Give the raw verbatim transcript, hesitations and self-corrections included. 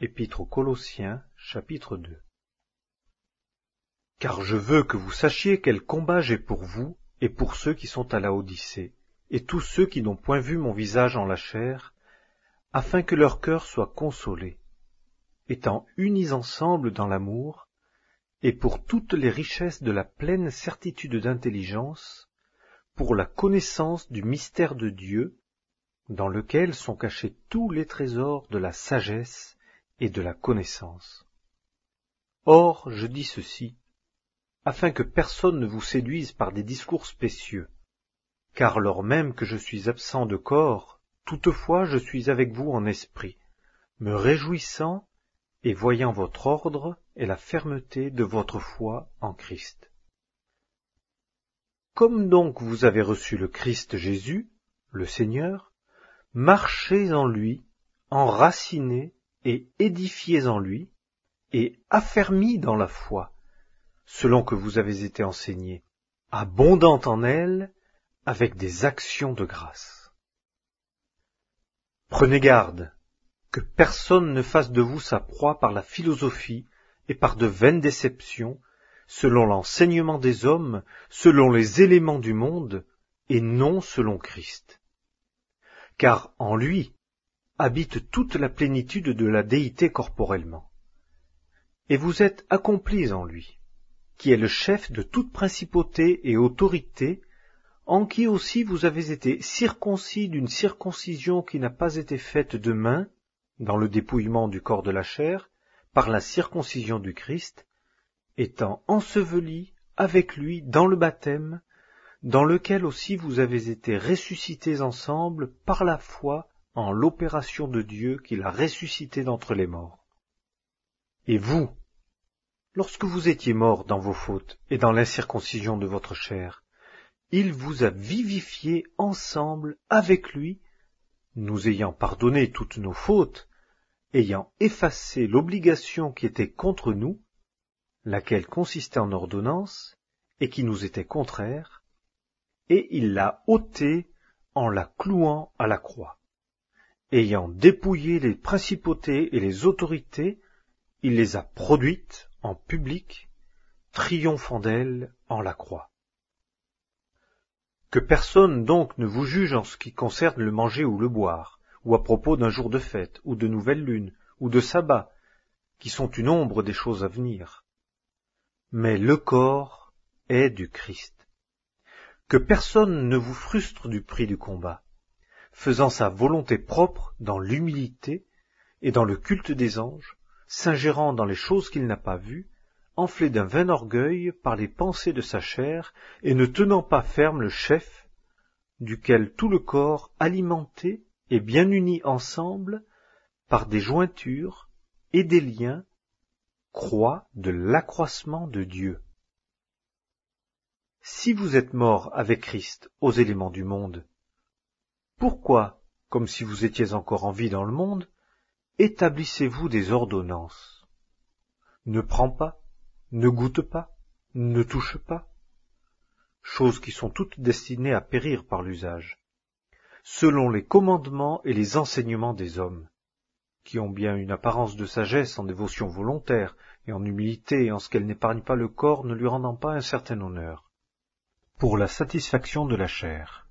Épître aux Colossiens, chapitre deux. Car je veux que vous sachiez quel combat j'ai pour vous et pour ceux qui sont à Laodicée, et tous ceux qui n'ont point vu mon visage en la chair, afin que leur cœur soit consolé, étant unis ensemble dans l'amour, et pour toutes les richesses de la pleine certitude d'intelligence, pour la connaissance du mystère de Dieu, dans lequel sont cachés tous les trésors de la sagesse et de la connaissance. Or, je dis ceci, afin que personne ne vous séduise par des discours spécieux, car lors même que je suis absent de corps, toutefois je suis avec vous en esprit, me réjouissant et voyant votre ordre et la fermeté de votre foi en Christ. Comme donc vous avez reçu le Christ Jésus, le Seigneur, marchez en lui, enracinés et édifiés en lui, et affermis dans la foi, selon que vous avez été enseignés, abondant en elle, avec des actions de grâce. Prenez garde, que personne ne fasse de vous sa proie par la philosophie et par de vaines déceptions, selon l'enseignement des hommes, selon les éléments du monde, et non selon Christ. Car en lui habite toute la plénitude de la déité corporellement. Et vous êtes accomplis en lui, qui est le chef de toute principauté et autorité, en qui aussi vous avez été circoncis d'une circoncision qui n'a pas été faite de main, dans le dépouillement du corps de la chair, par la circoncision du Christ, étant ensevelis avec lui dans le baptême, dans lequel aussi vous avez été ressuscités ensemble par la foi en l'opération de Dieu qui l'a ressuscité d'entre les morts. Et vous, lorsque vous étiez morts dans vos fautes et dans l'incirconcision de votre chair, il vous a vivifiés ensemble avec lui, nous ayant pardonné toutes nos fautes, ayant effacé l'obligation qui était contre nous, laquelle consistait en ordonnance et qui nous était contraire, et il l'a ôtée en la clouant à la croix. Ayant dépouillé les principautés et les autorités, il les a produites en public, triomphant d'elles en la croix. Que personne donc ne vous juge en ce qui concerne le manger ou le boire, ou à propos d'un jour de fête, ou de nouvelle lune, ou de sabbat, qui sont une ombre des choses à venir. Mais le corps est du Christ. Que personne ne vous frustre du prix du combat, faisant sa volonté propre dans l'humilité et dans le culte des anges, s'ingérant dans les choses qu'il n'a pas vues, enflé d'un vain orgueil par les pensées de sa chair, et ne tenant pas ferme le chef, duquel tout le corps, alimenté et bien uni ensemble, par des jointures et des liens, croît de l'accroissement de Dieu. Si vous êtes morts avec Christ aux éléments du monde, pourquoi, comme si vous étiez encore en vie dans le monde, établissez-vous des ordonnances? Ne prends pas, ne goûte pas, ne touche pas, choses qui sont toutes destinées à périr par l'usage, selon les commandements et les enseignements des hommes, qui ont bien une apparence de sagesse en dévotion volontaire et en humilité et en ce qu'elle n'épargne pas le corps, ne lui rendant pas un certain honneur, pour la satisfaction de la chair.